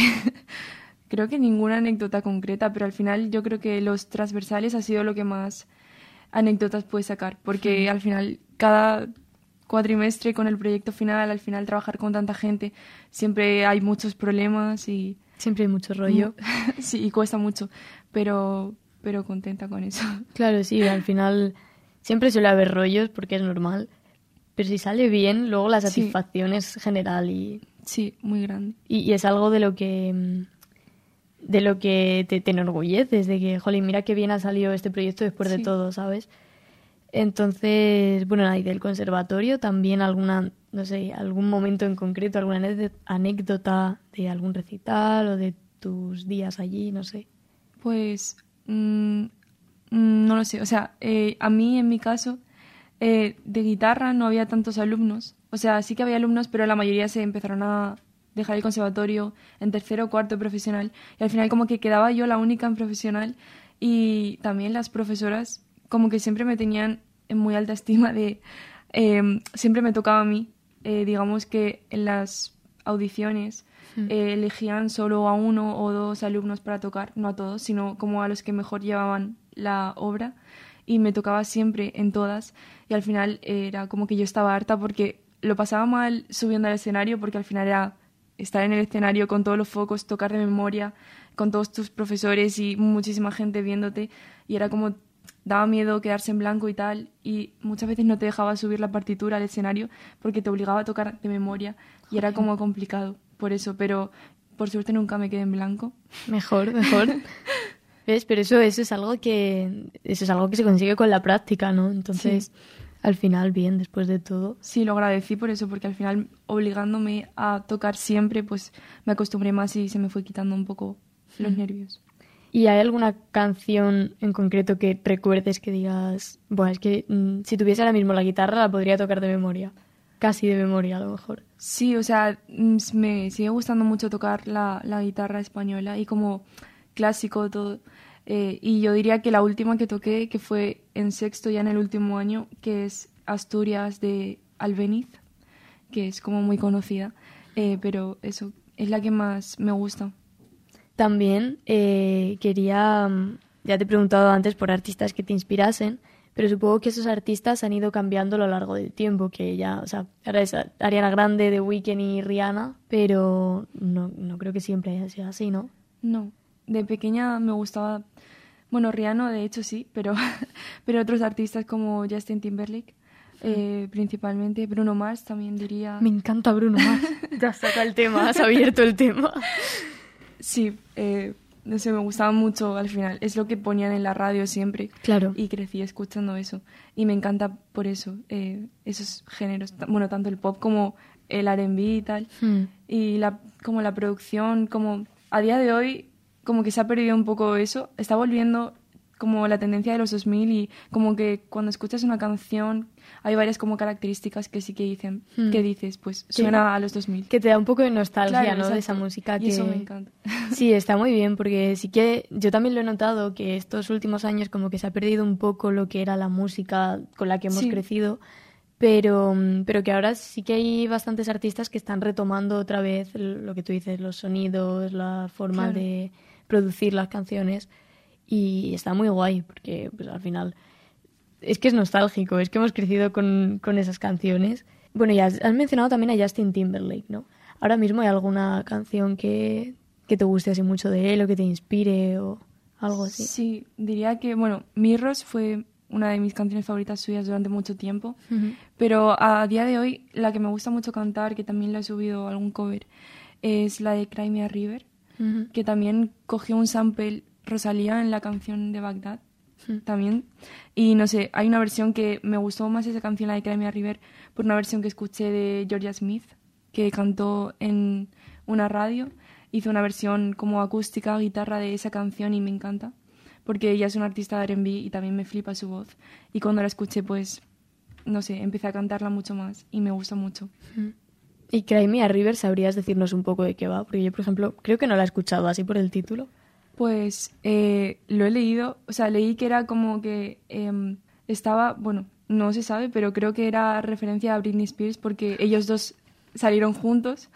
Creo que ninguna anécdota concreta, pero al final yo creo que los transversales ha sido lo que más anécdotas puedes sacar, porque al final cada cuatrimestre con el proyecto final, al final trabajar con tanta gente, siempre hay muchos problemas y Siempre hay mucho rollo. sí, y cuesta mucho, pero pero contenta con eso. Claro, sí, al final siempre suele haber rollos porque es normal, pero si sale bien, luego la Sí. satisfacción es general y, Sí, muy grande. y, y es algo de lo que mm, de lo que te, te enorgulleces, de que, jolín, mira qué bien ha salido este proyecto después de Sí. todo, ¿sabes? Entonces, bueno, ahí del conservatorio también alguna, no sé, algún momento en concreto, alguna anécdota- anécdota de algún recital o de tus días allí, no sé. Pues mm, mm, no lo sé, o sea, eh, a mí en mi caso eh, de guitarra no había tantos alumnos. O sea, sí que había alumnos, pero la mayoría se empezaron a dejar el conservatorio en tercero o cuarto profesional. Y al final como que quedaba yo la única en profesional. Y también las profesoras como que siempre me tenían en muy alta estima de... Eh, siempre me tocaba a mí. Eh, digamos que en las audiciones mm. eh, elegían solo a uno o dos alumnos para tocar, no a todos, sino como a los que mejor llevaban la obra. Y me tocaba siempre en todas. Y al final eh, era como que yo estaba harta porque lo pasaba mal subiendo al escenario, porque al final era estar en el escenario con todos los focos, tocar de memoria, con todos tus profesores y muchísima gente viéndote. Y era como... daba miedo quedarse en blanco y tal, y muchas veces no te dejaba subir la partitura al escenario porque te obligaba a tocar de memoria y era como complicado por eso, pero por suerte nunca me quedé en blanco. Mejor, mejor. ¿Ves? Pero eso, eso es algo que eso es algo que se consigue con la práctica, ¿no? Entonces, sí. Al final, bien, después de todo. Sí, lo agradecí por eso, porque al final, obligándome a tocar siempre, pues me acostumbré más y se me fue quitando un poco los mm. nervios. ¿Y hay alguna canción en concreto que recuerdes que digas, bueno, es que mmm, si tuviese ahora mismo la guitarra la podría tocar de memoria? Casi de memoria, a lo mejor. Sí, o sea, me sigue gustando mucho tocar la, la guitarra española y como clásico todo. Eh, y yo diría que la última que toqué, que fue en sexto ya en el último año, que es Asturias de Albéniz, que es como muy conocida, eh, pero eso es la que más me gusta. También eh, quería, ya te he preguntado antes por artistas que te inspirasen, pero supongo que esos artistas han ido cambiando a lo largo del tiempo, que ya, o sea, ahora es Ariana Grande, The Weeknd y Rihanna, pero no, no creo que siempre haya sido así, ¿no? No, de pequeña me gustaba, bueno, Rihanna de hecho sí, pero, pero otros artistas como Justin Timberlake, eh, principalmente, Bruno Mars también diría. Me encanta Bruno Mars, ya saca el tema, has abierto el tema. Sí, eh, no sé, me gustaba mucho al final. Es lo que ponían en la radio siempre. Claro. Y crecí escuchando eso. Y me encanta por eso, eh, esos géneros. Bueno, tanto el pop como el R and B y tal. Hmm. Y la, como la producción, como a día de hoy, como que se ha perdido un poco eso. Está volviendo como la tendencia de los dos mil y como que cuando escuchas una canción hay varias como características que sí que dicen, hmm. que dices, pues suena que, a los dos mil. Que te da un poco de nostalgia, claro, ¿no? Exacto. De esa música. Y que... eso me encanta. Sí, está muy bien porque sí que yo también lo he notado que estos últimos años como que se ha perdido un poco lo que era la música con la que hemos sí. crecido, pero, pero que ahora sí que hay bastantes artistas que están retomando otra vez lo que tú dices, los sonidos, la forma claro. de producir las canciones. Y está muy guay porque pues al final es que es nostálgico, es que hemos crecido con, con esas canciones. Bueno, ya has, has mencionado también a Justin Timberlake, ¿no? Ahora mismo hay alguna canción que, que te guste así mucho de él o que te inspire o algo así. Sí, diría que, bueno, Mirrors fue una de mis canciones favoritas suyas durante mucho tiempo, uh-huh. pero a día de hoy la que me gusta mucho cantar, que también la he subido a algún cover, es la de Cry Me a River, uh-huh. que también cogió un sample Rosalía en la canción de Bagdad mm. también, y no sé, hay una versión que me gustó más esa canción, la de Cry Me a River, por una versión que escuché de Georgia Smith, que cantó en una radio, hizo una versión como acústica, guitarra de esa canción y me encanta, porque ella es una artista de R and B y también me flipa su voz, y cuando la escuché pues, no sé, empecé a cantarla mucho más y me gusta mucho. Mm. Y Cry Me a River, ¿sabrías decirnos un poco de qué va? Porque yo, por ejemplo, creo que no la he escuchado así por el título. Pues eh, lo he leído, o sea, leí que era como que eh, estaba, bueno, no se sabe, pero creo que era referencia a Britney Spears porque ellos dos salieron juntos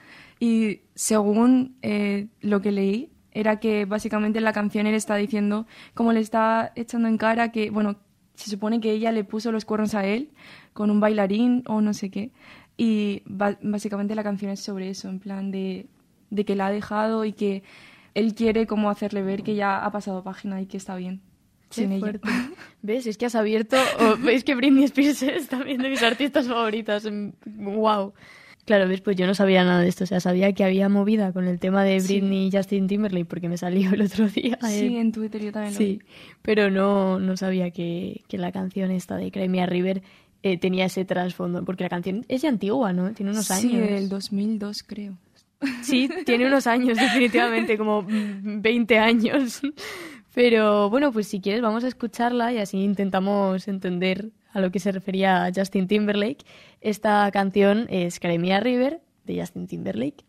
y según eh, lo que leí era que básicamente en la canción él está diciendo, como le está echando en cara que, bueno, se supone que ella le puso los cuernos a él con un bailarín o no sé qué y ba- básicamente la canción es sobre eso, en plan de, de que la ha dejado y que él quiere como hacerle ver que ya ha pasado página y que está bien. Qué sin fuerte. Ella. ¿Ves? Es que has abierto... Oh, ¿ves que Britney Spears es también de mis artistas favoritas? ¡Wow! Claro, ¿ves? Pues yo no sabía nada de esto. O sea, sabía que había movida con el tema de Britney y sí. Justin Timberlake porque me salió el otro día. Sí, en Twitter yo también lo sí, vi. Pero no, no sabía que, que la canción esta de Cry Me a River eh, tenía ese trasfondo. Porque la canción es ya antigua, ¿no? Tiene unos años. Sí, del dos mil dos creo. Sí, tiene unos años, definitivamente, como veinte años. Pero bueno, pues si quieres vamos a escucharla y así intentamos entender a lo que se refería Justin Timberlake. Esta canción es Cry Me a River, de Justin Timberlake.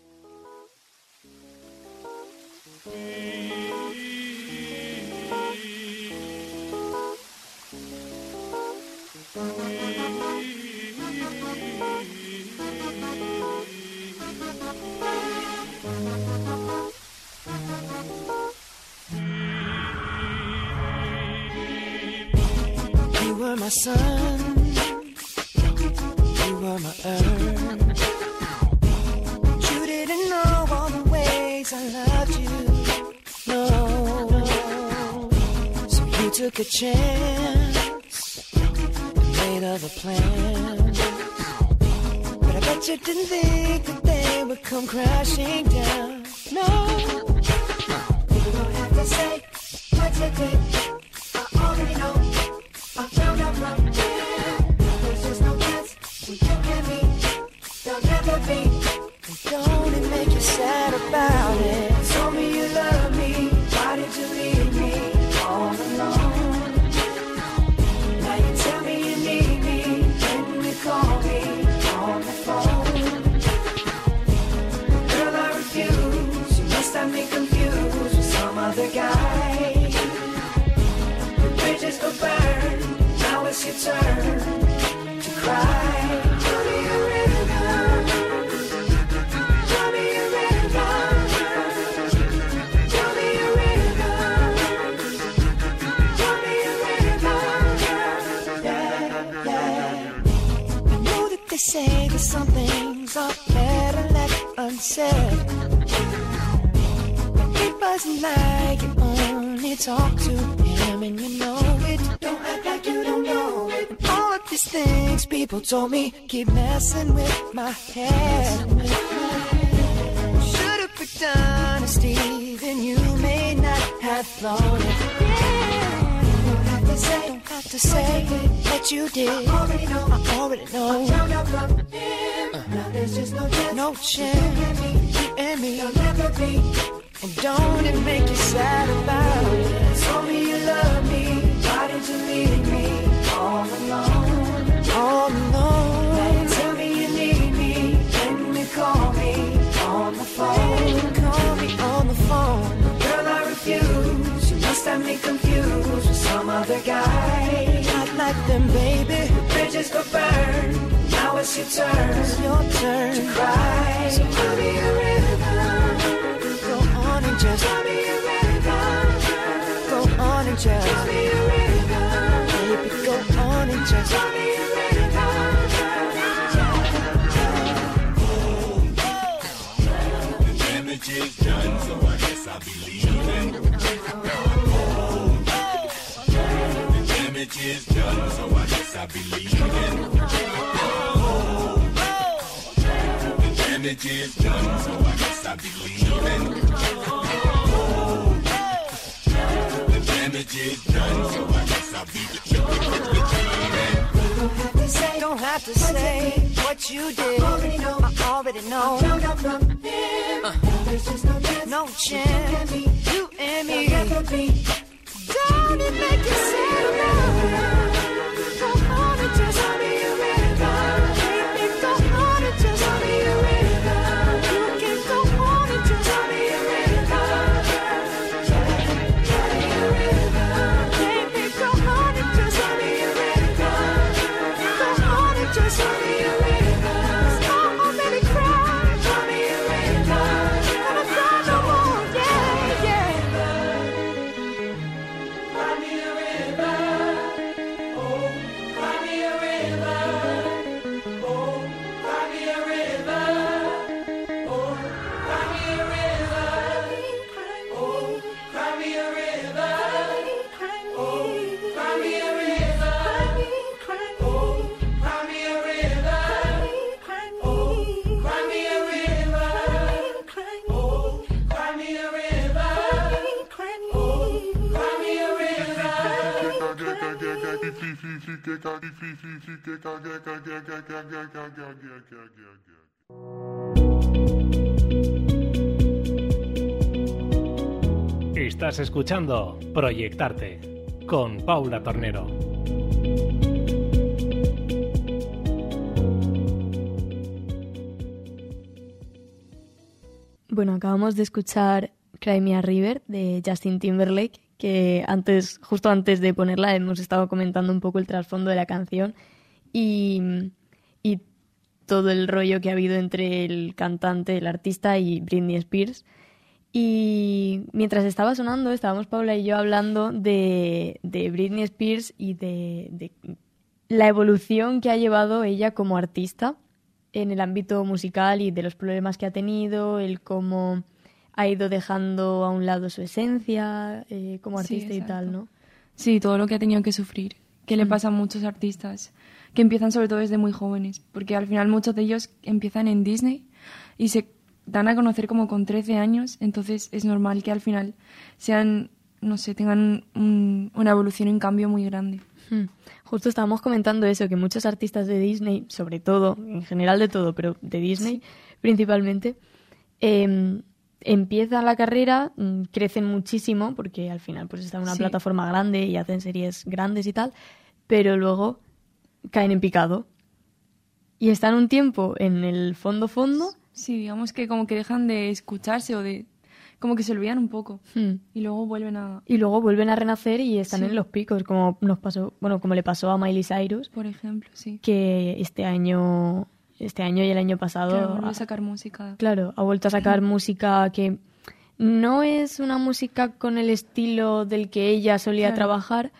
You were my sun, you were my earth. You didn't know all the ways I loved you, no. So you took a chance and made other plans, but I bet you didn't think that they would come crashing down, no. You don't have to say what you did, I already know. I found out from there, there's just no chance we you and me, there'll never be. And don't it make you sad about it? Told me you love me, why did you leave me all alone? Now you tell me you need me, when you call me on the phone. Girl, I refuse, you must have me confused with some other guy. The bridges go burn, now it's your turn to cry. Tell me a river, tell me a river, tell me a river, tell me a river, yeah, yeah. I know that they say that some things are better left unsaid, but it wasn't like you only talk to him and you know it. Don't act like you don't know it. And all of these things people told me keep messing with my head. Should've picked honesty, then you may not have thought it. Yeah. Don't have to say, don't have to say what you did. I already know, I already know. I found out from him. Uh. Now there's just no chance, no chance. You and me, you'll never be. And don't it make you sad about it? Told me you love me, why did you leave me all alone? All alone. Now you tell me you need me, when you call me on the phone. You call me on the phone. Girl, I refuse, you must have me confused with some other guy. Not like them, baby. The bridges go burn, now it's your turn. It's your turn to cry. So tell me a river, and just tell me a river, go on and just tell me a river, baby, go on and just tell me a river, the damage is done, so I guess I'll be leaving. The damage is done, so I guess I'll be leaving. The damage is done, so I guess I'll be leaving. The damage is done, so I guess I'll be leaving. Don't have to say what you did. I already know. I already know. Found out from him. Uh. There's just no chance. No chance. You and me. Don't it make you sad about it? Go on and just tell me a river. Baby, go on and just tell me a river. You can go on and just tell me a river. Tell me a river. Baby, go on and just tell me a river. Go on and just tell me a river. I already cried. Tell me a river. Gonna cry no more. Yeah, yeah. Cry me a river. Oh, cry me a river. Oh, cry me a river. Oh, cry me a river. Oh, cry me a river. Oh, cry me a river. Oh, cry me a river. Oh, cry me a river. Oh, cry me a river. Oh, cry me a Estás escuchando Proyectarte con Paula Tornero. Bueno, acabamos de escuchar Cry Me a River de Justin Timberlake, que antes, justo antes de ponerla hemos estado comentando un poco el trasfondo de la canción y, y todo el rollo que ha habido entre el cantante, el artista y Britney Spears. Y mientras estaba sonando, estábamos Paula y yo hablando de, de Britney Spears y de, de la evolución que ha llevado ella como artista en el ámbito musical y de los problemas que ha tenido, el cómo ha ido dejando a un lado su esencia eh, como artista Sí, y tal, exacto. ¿no? Sí, todo lo que ha tenido que sufrir, que le pasa a muchos artistas, que empiezan sobre todo desde muy jóvenes, porque al final muchos de ellos empiezan en Disney y se dan a conocer como con trece años, entonces es normal que al final sean, no sé, tengan un- una evolución y un cambio muy grande. Hmm. Justo estábamos comentando eso, que muchos artistas de Disney, sobre todo, en general de todo, pero de Disney principalmente, eh, empiezan la carrera, mm, crecen muchísimo, porque al final pues están en una Sí. plataforma grande y hacen series grandes y tal, pero luego caen en picado. Y están un tiempo en el fondo fondo. Sí, digamos que como que dejan de escucharse o de... como que se olvidan un poco hmm, y luego vuelven a... y luego vuelven a renacer y están Sí. en los picos, como nos pasó, bueno, como le pasó a Miley Cyrus, Por ejemplo, sí. que este año, este año y el año pasado, Claro, vuelve ha- a sacar música. claro, ha vuelto a sacar música que no es una música con el estilo del que ella solía Claro. trabajar,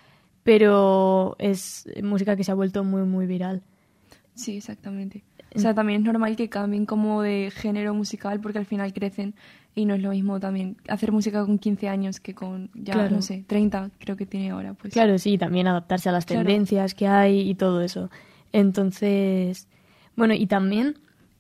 pero es música que se ha vuelto muy, muy viral. Sí, exactamente. O sea, también es normal que cambien como de género musical porque al final crecen y no es lo mismo también hacer música con quince años que con ya, Claro. no sé, treinta creo que tiene ahora. Pues. Claro, sí, también adaptarse a las Claro. tendencias que hay y todo eso. Entonces, bueno, y también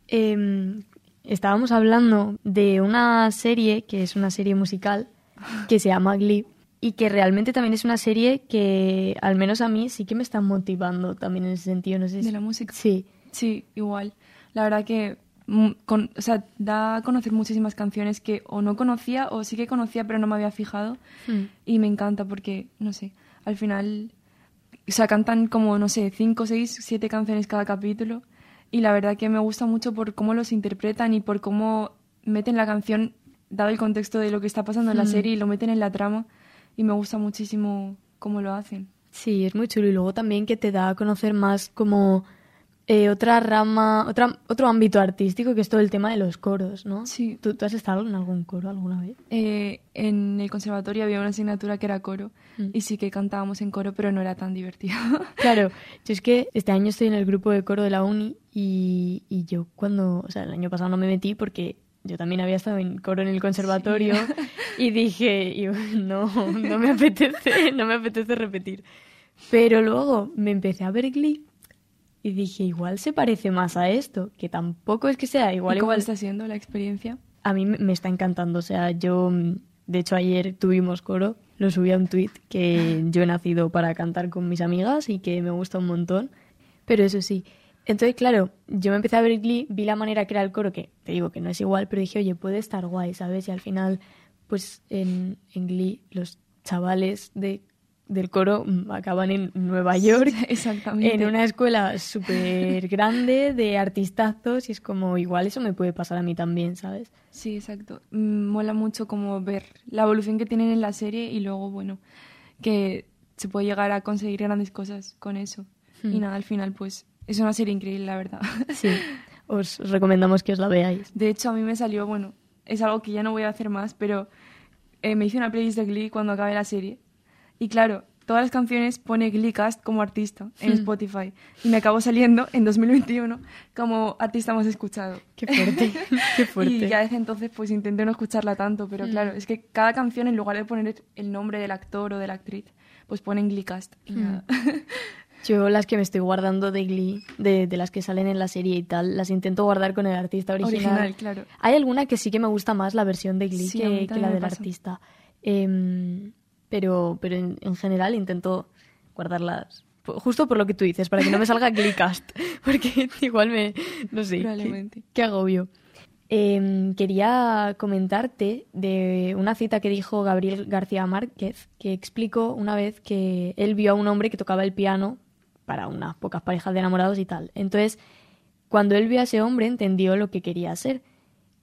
eh, estábamos hablando de una serie que es una serie musical que se llama Glee y que realmente también es una serie que al menos a mí sí que me está motivando también en ese sentido. No sé De si- la música. Sí, Sí, igual. La verdad que mm, con, o sea, da a conocer muchísimas canciones que o no conocía o sí que conocía pero no me había fijado. Hmm. Y me encanta porque, no sé, al final, o sea, cantan como, no sé, cinco, seis, siete canciones cada capítulo. Y la verdad que me gusta mucho por cómo los interpretan y por cómo meten la canción, dado el contexto de lo que está pasando en la Hmm. serie, y lo meten en la trama. Y me gusta muchísimo cómo lo hacen. Sí, es muy chulo. Y luego también que te da a conocer más como eh, otra rama, otra, otro ámbito artístico, que es todo el tema de los coros, ¿no? Sí. ¿Tú, tú has estado en algún coro alguna vez? Eh, en el conservatorio había una asignatura que era coro Mm. y sí que cantábamos en coro, pero no era tan divertido. Claro, yo es que este año estoy en el grupo de coro de la uni y, y yo cuando, o sea, el año pasado no me metí porque yo también había estado en coro en el conservatorio y dije, y, no, no me apetece, no me apetece repetir. Pero luego me empecé a ver Glee y dije, igual se parece más a esto, que tampoco es que sea igual, ¿Y cómo igual. está siendo la experiencia? A mí me me está encantando, o sea, yo, mm, de hecho ayer tuvimos coro, lo subí a un tuit que yo he nacido para cantar con mis amigas y que me gusta un montón, pero eso sí. Entonces, claro, yo me empecé a ver Glee, vi la manera que era el coro, que te digo que no es igual, pero dije, oye, puede estar guay, ¿sabes? Y al final, pues en, en Glee los chavales de, del coro mm, acaban en Nueva York, Exactamente. en una escuela súper grande de artistazos y es como, igual eso me puede pasar a mí también, ¿sabes? Sí, exacto. Mm, mola mucho como ver la evolución que tienen en la serie y luego, bueno, que se puede llegar a conseguir grandes cosas con eso. Hmm. Y nada, al final, pues, es una serie increíble, la verdad. Sí, os recomendamos que os la veáis. De hecho, a mí me salió, bueno, es algo que ya no voy a hacer más, pero eh, me hice una playlist de Glee cuando acabe la serie. Y claro, todas las canciones pone Gleecast como artista en Hmm. Spotify. Y me acabó saliendo en dos mil veintiuno como artista más escuchado. Qué fuerte, qué fuerte. Y ya desde entonces pues intenté no escucharla tanto, pero Mm. claro, es que cada canción en lugar de poner el nombre del actor o de la actriz, pues ponen Gleecast y Mm. nada. Yo las que me estoy guardando de Glee, de, de las que salen en la serie y tal, las intento guardar con el artista original. Original, claro. Hay alguna que sí que me gusta más la versión de Glee Sí, a mí que, que también la me del pasa. artista. Em, pero pero en, en general intento guardarlas pu- justo por lo que tú dices, para que no me salga Gleecast, porque igual me... no sé, qué, Probablemente. qué agobio. Em, quería comentarte de una cita que dijo Gabriel García Márquez, que explicó una vez que él vio a un hombre que tocaba el piano para unas pocas parejas de enamorados y tal. Entonces, cuando él vio a ese hombre, entendió lo que quería ser,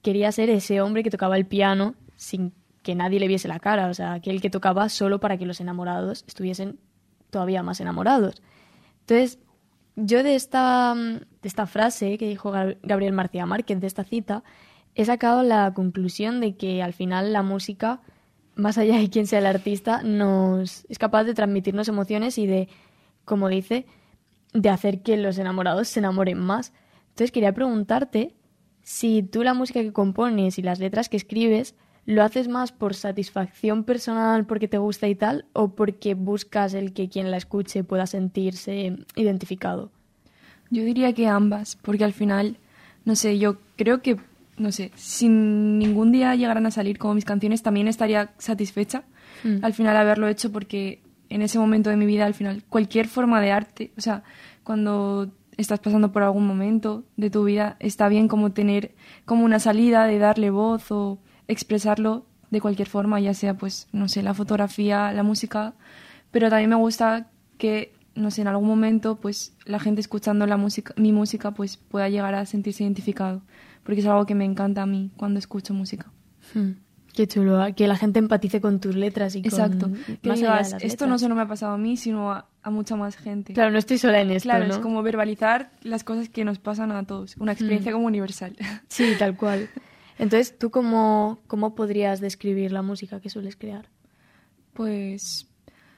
quería ser ese hombre que tocaba el piano sin que nadie le viese la cara, o sea, aquel que tocaba solo para que los enamorados estuviesen todavía más enamorados. Entonces, yo de esta, de esta frase que dijo Gabriel García Márquez, de esta cita, he sacado la conclusión de que al final la música, más allá de quién sea el artista, nos es capaz de transmitirnos emociones y de, como dice, de hacer que los enamorados se enamoren más. Entonces quería preguntarte si tú la música que compones y las letras que escribes lo haces más por satisfacción personal porque te gusta y tal, o porque buscas el que quien la escuche pueda sentirse identificado. Yo diría que ambas, porque al final, no sé, yo creo que, no sé, si ningún día llegaran a salir como mis canciones, también estaría satisfecha mm. al final haberlo hecho, porque en ese momento de mi vida, al final, cualquier forma de arte, o sea, cuando estás pasando por algún momento de tu vida, está bien como tener como una salida de darle voz o expresarlo de cualquier forma, ya sea, pues, no sé, la fotografía, la música, pero también me gusta que, no sé, en algún momento, pues, la gente escuchando la música, mi música, pues, pueda llegar a sentirse identificado, porque es algo que me encanta a mí cuando escucho música. Hmm. Qué chulo, que la gente empatice con tus letras y con... Exacto. Que más digas, allá de las esto letras. no solo me ha pasado a mí, sino a, a mucha más gente. Claro, no estoy sola en esto, Claro, ¿no? es como verbalizar las cosas que nos pasan a todos. Una experiencia Mm. como universal. Sí, tal cual. Entonces, ¿tú cómo, cómo podrías describir la música que sueles crear? Pues...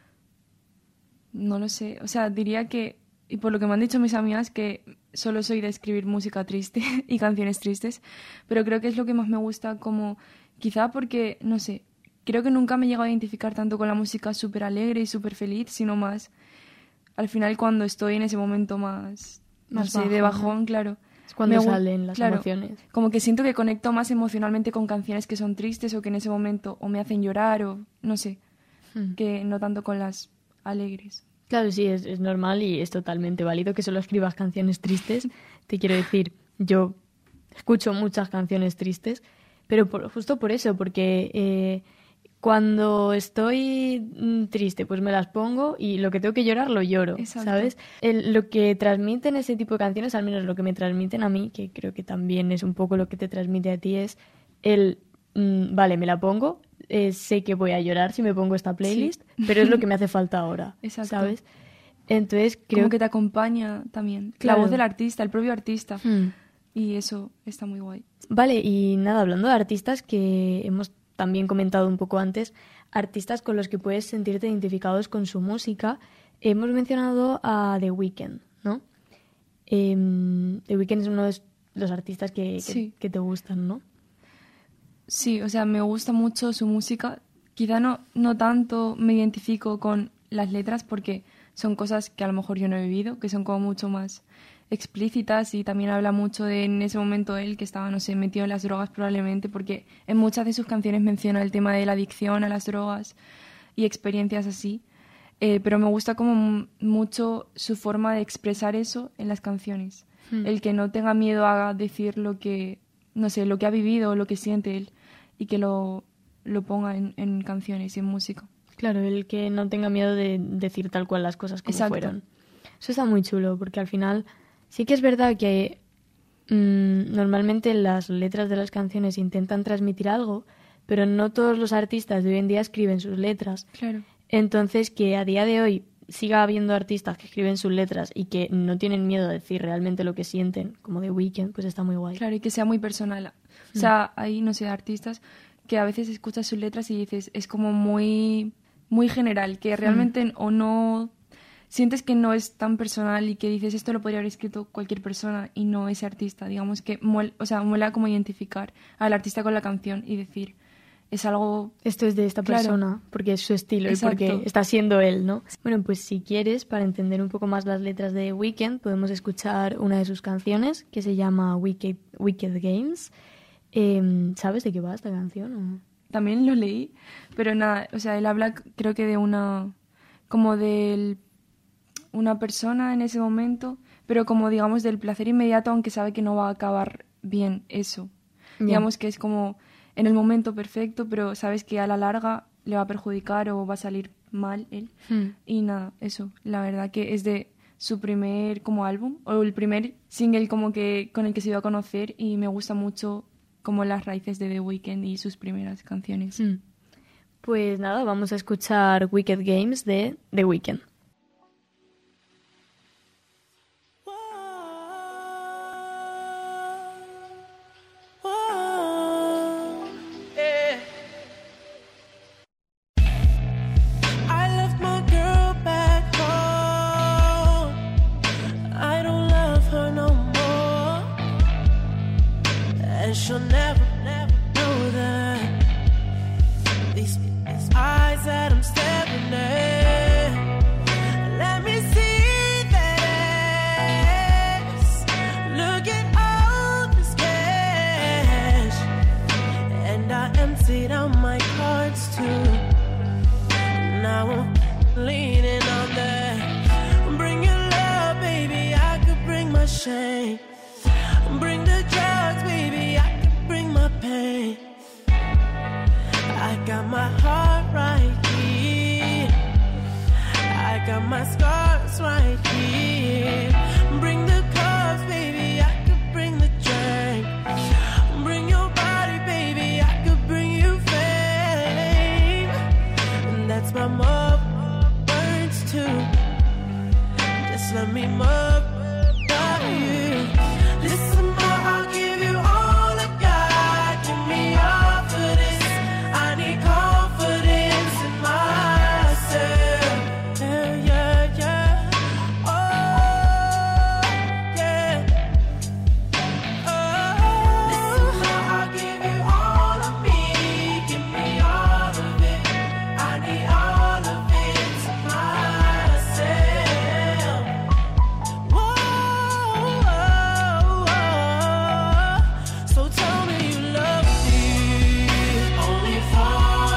no lo sé. O sea, diría que, y por lo que me han dicho mis amigas, que solo soy de escribir música triste y canciones tristes, pero creo que es lo que más me gusta, como quizá porque, no sé, creo que nunca me he llegado a identificar tanto con la música súper alegre y súper feliz, sino más al final cuando estoy en ese momento más, no Más sé, de bajo, bajón, ¿no? claro. Es cuando Me gu- salen las claro, emociones. Como que siento que conecto más emocionalmente con canciones que son tristes o que en ese momento o me hacen llorar o no sé, Hmm. que no tanto con las alegres. Claro, sí, es, es normal y es totalmente válido que solo escribas canciones tristes. Te quiero decir, yo escucho muchas canciones tristes, pero por- justo por eso, porque eh, cuando estoy mm, triste, pues me las pongo y lo que tengo que llorar, lo lloro, Exacto. ¿sabes? El- lo que transmiten ese tipo de canciones, al menos lo que me transmiten a mí, que creo que también es un poco lo que te transmite a ti, es el, mm, vale, me la pongo, eh, sé que voy a llorar si me pongo esta playlist, pero es lo que me hace falta ahora, Exacto. ¿sabes? Entonces creo Como que te acompaña también. Claro. La voz del artista, el propio artista. Hmm. Y eso está muy guay. Vale, y nada, hablando de artistas que hemos también comentado un poco antes, artistas con los que puedes sentirte identificados con su música, hemos mencionado a The Weeknd, ¿no? Em, The Weeknd es uno de los artistas que, que, Sí. que te gustan, ¿no? Sí, o sea, me gusta mucho su música. Quizá no, no tanto me identifico con las letras porque son cosas que a lo mejor yo no he vivido, que son como mucho más explícitas, y también habla mucho de en ese momento él que estaba, no sé, metido en las drogas probablemente, porque en muchas de sus canciones menciona el tema de la adicción a las drogas y experiencias así. Eh, pero me gusta como m- mucho su forma de expresar eso en las canciones. Hmm. El que no tenga miedo a decir lo que, no sé, lo que ha vivido, lo que siente él, y que lo, lo ponga en, en canciones y en música. Claro, el que no tenga miedo de decir tal cual las cosas como Exacto. fueron. Eso está muy chulo, porque al final sí que es verdad que mm, normalmente las letras de las canciones intentan transmitir algo, pero no todos los artistas de hoy en día escriben sus letras. Claro. Entonces, que a día de hoy siga habiendo artistas que escriben sus letras y que no tienen miedo de decir realmente lo que sienten, como The Weeknd, pues está muy guay. Claro, y que sea muy personal. O sea, hay, no sé, artistas que a veces escuchas sus letras y dices, es como muy, muy general, que realmente o no sientes que no es tan personal y que dices, esto lo podría haber escrito cualquier persona y no ese artista. Digamos que muel, o sea, mola como identificar al artista con la canción y decir, es algo... Esto es de esta Claro. persona, porque es su estilo Exacto. y porque está siendo él, ¿no? Bueno, pues si quieres, para entender un poco más las letras de Weeknd, podemos escuchar una de sus canciones que se llama Wicked, Wicked Games. Eh, ¿Sabes de qué va esta canción? o? También lo leí, pero nada, o sea, él habla creo que de una... como de una persona en ese momento, pero como digamos del placer inmediato, aunque sabe que no va a acabar bien eso. Ya. Digamos que es como en el momento perfecto, pero sabes que a la larga le va a perjudicar o va a salir mal él. Hmm. Y nada, eso, la verdad que es de su primer como álbum, o el primer single como que con el que se dio a conocer, y me gusta mucho como las raíces de The Weeknd y sus primeras canciones. Mm. Pues nada, vamos a escuchar Wicked Games de The Weeknd. She'll never, never know that these, these eyes that I'm staring at. Let me see that ass. Look at all this cash, and I emptied out my cards too. Now I'm leaning on that. Bring your love, baby. I could bring my shame. Bring the drugs, baby. I bring my pain. I got my heart right here. I got my scars right here. Bring the cups, baby. I could bring the drink. Bring your body, baby. I could bring you fame. And that's my mother words too. Just let me mother you. Listen, more, I'll give you all I got. Give me all for this. I need confidence in myself. Yeah, yeah, yeah. Oh, yeah. Oh, listen, more, I'll give you all of me. Give me all of it. I need all of it to myself. Whoa. So tell me you love me only for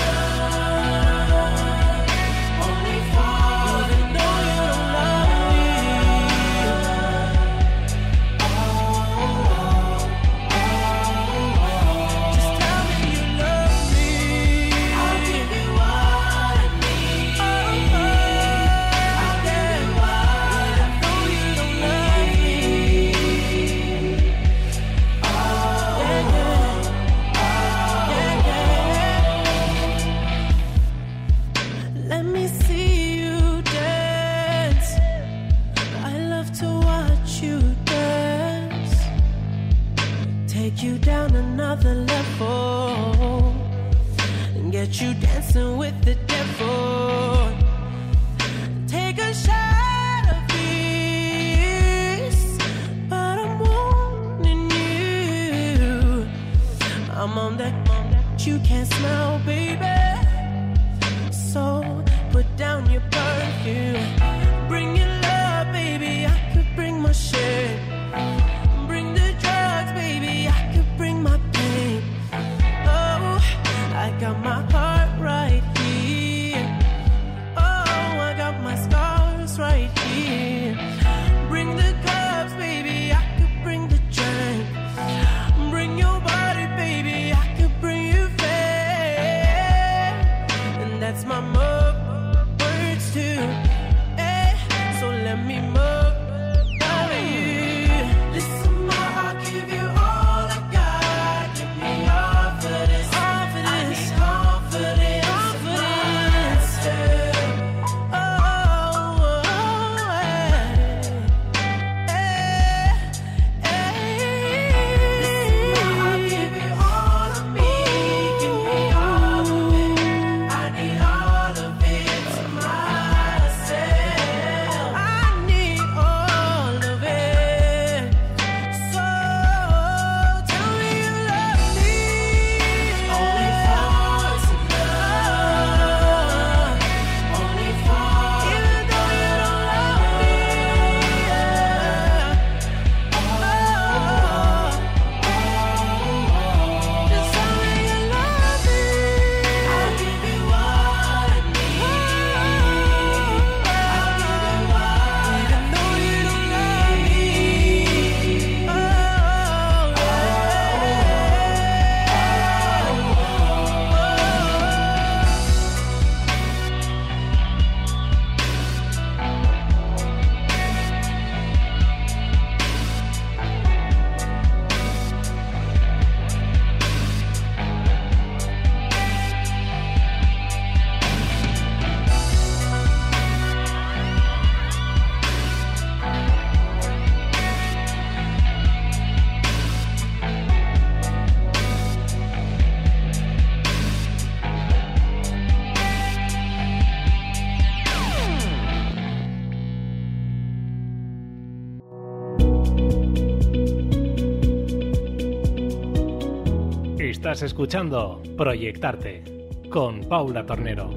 tonight, only for even though you don't love me. Oh, oh, oh. Just tell me you love me. I'll give you what I need. Oh, oh. I'll give you what I know you don't love me. Let me see you dance. I love to watch you dance. Take you down another level and get you dancing with the devil. Take a shot of this, but I'm wanting you. I'm on that you can't smell, baby. So put down your perfume. Bring your love, baby. I could bring my shit. Bring the drugs, baby. I could bring my pain. Oh, I got my heart right here. Oh, I got my scars right here. Bring the cups, baby. I could bring the drink. Bring your body, baby. I could bring you fame. Estás escuchando Proyectarte con Paula Tornero.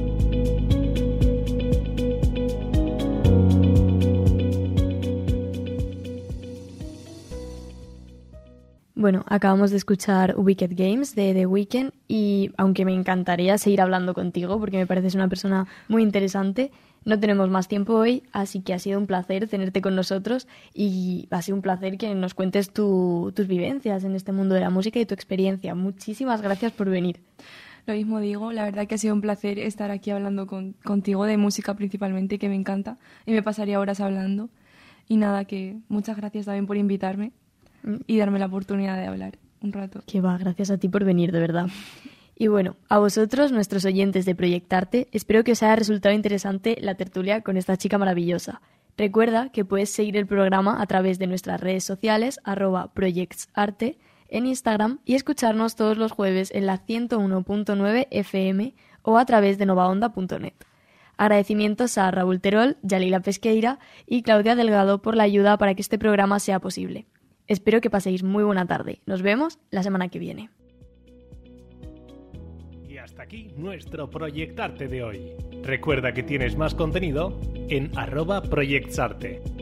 Bueno, acabamos de escuchar Wicked Games de The Weeknd y aunque me encantaría seguir hablando contigo porque me pareces una persona muy interesante, no tenemos más tiempo hoy, así que ha sido un placer tenerte con nosotros y ha sido un placer que nos cuentes tu, tus vivencias en este mundo de la música y tu experiencia. Muchísimas gracias por venir. Lo mismo digo, la verdad que ha sido un placer estar aquí hablando con, contigo de música principalmente, que me encanta y me pasaría horas hablando. Y nada, que muchas gracias también por invitarme y darme la oportunidad de hablar un rato. Que va, gracias a ti por venir, de verdad. Y bueno, a vosotros, nuestros oyentes de Proyectarte, espero que os haya resultado interesante la tertulia con esta chica maravillosa. Recuerda que puedes seguir el programa a través de nuestras redes sociales, arroba proyectsarte, en Instagram y escucharnos todos los jueves en la ciento uno punto nueve F M o a través de novaonda punto net. Agradecimientos a Raúl Terol, Yalila Pesqueira y Claudia Delgado por la ayuda para que este programa sea posible. Espero que paséis muy buena tarde. Nos vemos la semana que viene. Y hasta aquí nuestro Proyectarte de hoy. Recuerda que tienes más contenido en arroba proyectsarte.